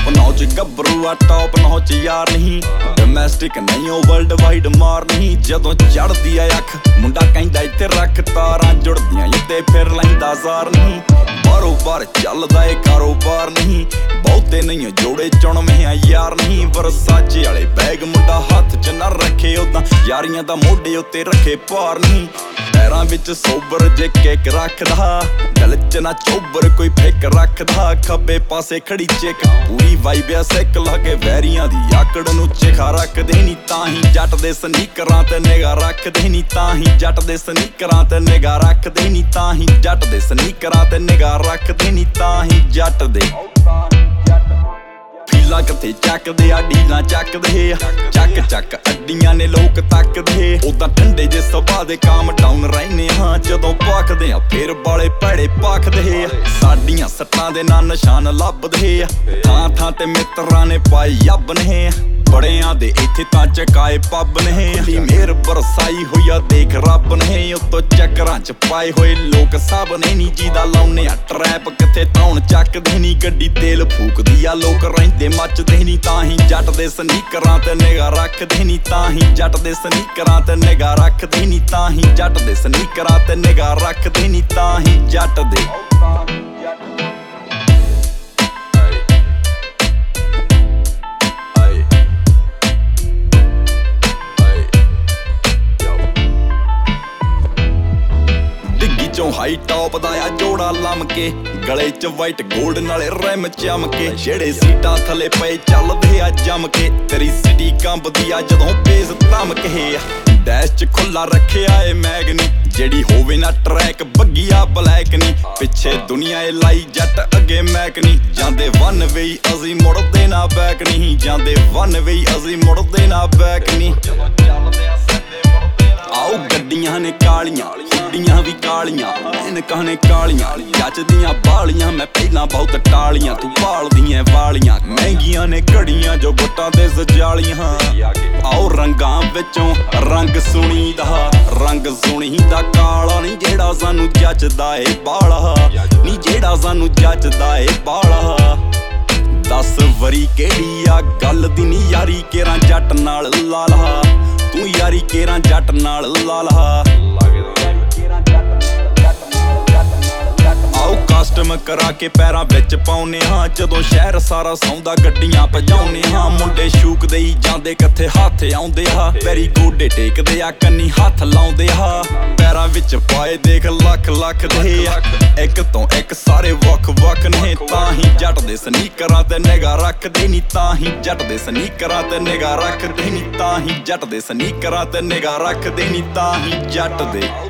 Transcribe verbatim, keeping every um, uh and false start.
top notch ਗੱਭਰੂ ਆ top notch ਯਾਰ ਨਹੀਂ ਡੋਮੈਸਟਿਕ ਨਹੀਂ ਉਹ ਵਰਲਡ ਵਾਈਡ ਮਾਰ ਨਹੀਂ ਜਦੋਂ ਚੜਦੀ ਆ ਅੱਖ ਮੁੰਡਾ ਕਹਿੰਦਾ ਇੱਥੇ ਰੱਖ ਤਾਰਾਂ ਜੁੜਦੀਆਂ ਇੱਥੇ ਫਿਰ ਲੈਂਦਾ ਜ਼ਾਰ ਨਹੀਂ ਬਾਰੋਬਾਰ ਚੱਲਦਾ ਏ ਕਾਰੋਬਾਰ ਨਹੀਂ ਬਹੁਤੇ ਨਹੀਂ ਜੋੜੇ ਚੁਣਵੇਂ ਆ ਯਾਰ ਨਹੀਂ ਵਰਸਾਚੇ ਵਾਲੇ ਬੈਗ ਮੁੰਡਾ ਹੱਥ ਚ ਨਾ ਰੱਖੇ ਉਦਾਂ ਯਾਰੀਆਂ ਦਾ ਮੋਢੇ ਉੱਤੇ ਰੱਖੇ ਭਾਰ ਨਹੀਂ ਪੈਰਾਂ ਵਿੱਚ ਸੋਬਰ ਜੇ ਕੇਕ ਰੱਖਦਾ ਦਿਲ ਚ ਨਾ ਚੋਬਰ ਕੋਈ ਫਿੱਕ ਰੱਖਦਾ ਖੱਬੇ ਪਾਸੇ ਖੜੀ ਚਿੱਕ ਪੂਰੀ ਵਾਈਬ ਆ ਸਿੱਕ ਲਾ ਕੇ ਵੈਰੀਆਂ ਦੀ ਆਕੜ ਨੂੰ ਚਿਖਾ ਰੱਖਦੇ ਨੀ ਤਾਂ ਹੀ ਜੱਟ ਦੇ ਸਨੀਕਰਾਂ ਤੇ ਨਿਗਾਹ ਰੱਖਦੇ ਨੀ ਤਾਂ ਹੀ ਜੱਟ ਦੇ ਸਨੀਕਰਾਂ ਤੇ ਨਿਗਾਹ ਰੱਖਦੇ ਨੀ ਤਾਂ ਹੀ ਜੱਟ ਦੇ ਸਨੀਕਰਾਂ ਤੇ ਨਿਗਾਹ ਰੱਖਦੇ ਨੀ ਤਾਂ ਹੀ ਜੱਟ ਦੇ ਫੀਲਾ ਕਿੱਥੇ ਚੱਕਦੇ ਆ ਡੀਲਾਂ ਚੱਕਦੇ ਆ ਚੱਕ ਚੱਕ ਅੱਡੀਆਂ ਨੇ ਲੋਕ ਤੱਕਦੇ ਉਦਾਂ ਠੰਡੇ ਜੇ ਸੁਭਾਅ ਦੇ ਕਾਮ ਡਾਊਨ ਰਹਿਨੇ ਹਾਂ ਜਦੋਂ ਪਾਖਦੇ ਆ ਫੇਰ ਬਾਲੇ ਭੈੜੇ ਪਾਖਦੇ ਆ ਸਾਡੀਆਂ ਸੱਟਾਂ ਦੇ ਨਾਲ ਨਿਸ਼ਾਨ ਲੱਭਦੇ ਆ ਥਾਂ ਥਾਂ ਤੇ ਮਿੱਤਰਾਂ ਨੇ ਪਾਏ ਯੱਬ ਨੇ ਬੜਿਆਂ ਦੇ ਇੱਥੇ ਤਾਂ ਚਕਾਏ ਪੱਬ ਨੇ ਲਈ ਮੇਰ ਬਰਸਾਈ ਹੋਇਆ ਦੇਖ ਰੱਬ ਨੇ ਉੱਤੋਂ ਚੱਕਰਾਂ ਚ ਪਾਏ ਹੋਏ ਲੋਕ ਸਭ ਨੇ ਨੀ ਜਿਹਦਾ ਲਾਉਨੇ ਆ ਟਰੈਪ ਕਿੱਥੇ ਧੌਣ ਚੱਕਦੇ ਨੀ ਗੱਡੀ ਤੇਲ ਫੂਕਦੀ ਆ ਲੋਕ ਰਹਿੰਦੇ ਮੱਚਦੇ ਨੀ ਤਾਂ ਹੀ ਜੱਟ ਦੇ ਸਨੀਕਰਾਂ ਤੇ ਨਿਗਾਹ ਰੱਖਦੇ ਨੀ ਤਾਂ ਹੀ ਜੱਟ ਦੇ ਸਨੀਕਰਾਂ ਤੇ ਨਿਗਾਹ ਰੱਖਦੇ ਨੀ ਤਾਂ ਹੀ ਜੱਟ ਦੇ ਸਨੀਕਰਾਂ ਤੇ ਨਿਗਾਹ ਰੱਖਦੇ ਨੀ ਤਾਂ ਹੀ ਜੱਟ ਦੇ ਚੋਂ ਹਾਈ ਟੌਪ ਦਾ ਆ ਜੋੜਾ ਲੰਮ ਕੇ ਗਲੇ ਚ ਵਾਈਟ 골ਡ ਨਾਲੇ ਰਿਮ ਚਮਕੇ ਜਿਹੜੇ ਸੀਟਾਂ ਥੱਲੇ ਪਏ ਚੱਲਦੇ ਆ ਜੰਮ ਕੇ ਤੇਰੀ ਸਿਟੀ ਕੰਬਦੀ ਆ ਜਦੋਂ ਬੇਸ ਧਮਕੇ ਆ ਡੈਸ਼ ਚ ਖੁੱਲਾ ਰੱਖਿਆ ਏ ਮੈਗਨੀ ਜਿਹੜੀ ਹੋਵੇ ਨਾ ਟਰੈਕ ਬੱਗੀਆ ਬਲੈਕ ਨੀ ਪਿੱਛੇ ਦੁਨੀਆ ਏ ਲਾਈ ਜੱਟ ਅੱਗੇ ਮੈਕ ਨੀ ਜਾਂਦੇ ਵਨ ਵੇ ਅਸੀਂ ਮੁੜਦੇ ਨਾ ਬੈਕ ਨਹੀਂ ਜਾਂਦੇ ਵਨ ਵੇ ਅਸੀਂ ਮੁੜਦੇ ਨਾ ਬੈਕ ਨੀ ਆਓ ਗੱਡੀਆਂ ਨੇ ਕਾਲੀਆਂ ਹੁੱਡੀਆਂ ਵੀ ਕਾਲੀਆਂ ਐਨਕਾਂ ਨੇ ਕਾਲੀਆਂ ਜੱਚਦੀਆਂ ਬਾਲੀਆਂ ਮੈਂ ਪਹਿਲਾਂ ਬਹੁਤ ਟਾਲੀਆਂ ਤੂੰ ਭਾਲਦੀਆਂ ਵਾਲੀਆਂ ਮਹਿੰਗੀਆਂ ਨੇ ਘੜੀਆਂ ਜੋ ਗੁੱਟਾਂ ਤੇ ਸਜਾਲੀਆਂ ਆਓ ਰੰਗਾਂ ਵਿੱਚੋਂ ਰੰਗ ਸੁਣੀਦਾ ਰੰਗ ਸੁਣੀਦਾ ਕਾਲਾ ਨਹੀਂ ਜਿਹੜਾ ਸਾਨੂੰ ਜੱਚਦਾ ਏ ਬਾਲਾ ਨਹੀਂ ਜਿਹੜਾ ਸਾਨੂੰ ਜੱਚਦਾ ਏ ਬਾਲਾ ਦਸ ਵਰੀ ਕਿਹੜੀ ਆ ਗੱਲ ਦੀ ਨੀ ਯਾਰੀ ਕੇਰਾਂ ਜੱਟ ਨਾਲ ਲਾ ਲਾ ਤੂੰ ਯਾਰੀ ਕੇਰਾਂ ਜੱਟ ਨਾਲ ਲਾ ਲਾ ਆਓ ਕਸਟਮ ਕਰਾ ਕੇ ਪੈਰਾਂ ਵਿੱਚ ਪਾਉਨੇ ਹਾਂ ਜਦੋਂ ਸ਼ਹਿਰ ਸਾਰਾ ਸੌਂਦਾ ਗੱਡੀਆਂ ਭਜਾਉਨੇ ਹਾਂ ਮੁੰਡੇ ਸ਼ੂਕਦੇ ਹੀ ਜਾਂਦੇ ਕਿੱਥੇ ਹੱਥ ਆਉਂਦੇ ਆ ਪੈਰੀ ਗੋਡੇ ਟੇਕਦੇ ਆ ਕੰਨੀ ਹੱਥ ਲਾਉਂਦੇ ਆ ਪੈਰਾਂ ਵਿੱਚ ਪਾਏ ਦੇਖ ਲੱਖ ਲੱਖ ਦੇ ਆ ਇੱਕ ਤੋਂ ਇੱਕ ਸਾਰੇ ਵੱਖ ਵੱਖ ਨੇ ਤਾਂ ਹੀ ਜੱਟ ਦੇ ਸਨੀਕਰਾਂ ਤੇ ਨਿਗਾਹ ਰੱਖਦੇ ਨੀ ਤਾਂ ਹੀ ਜੱਟ ਦੇ ਸਨੀਕਰਾਂ ਤੇ ਨਿਗਾਹ ਰੱਖਦੇ ਨੀ ਤਾਂ ਹੀ ਜੱਟ ਦੇ ਸਨੀਕਰਾਂ ਤੇ ਨਿਗਾਹ ਰੱਖਦੇ ਨੀ ਤਾਂ ਹੀ ਜੱਟ ਦੇ